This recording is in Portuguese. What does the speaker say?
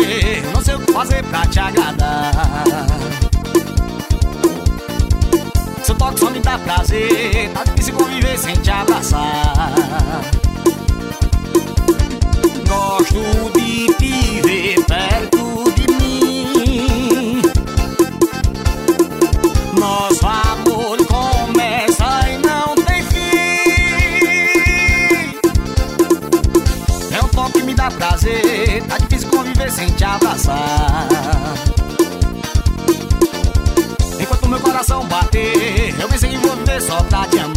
prazer, eu não sei o que fazer pra te agradar. Seu toque só me dá prazer, tá difícil conviver sem te abraçar. Gosto de te ver perto de mim. Nosso amor começa e não tem fim. É um toque que me dá prazer, tá difícil conviver sem te abraçar. Enquanto meu coração bater, eu pensei que vou viver só pra te amar.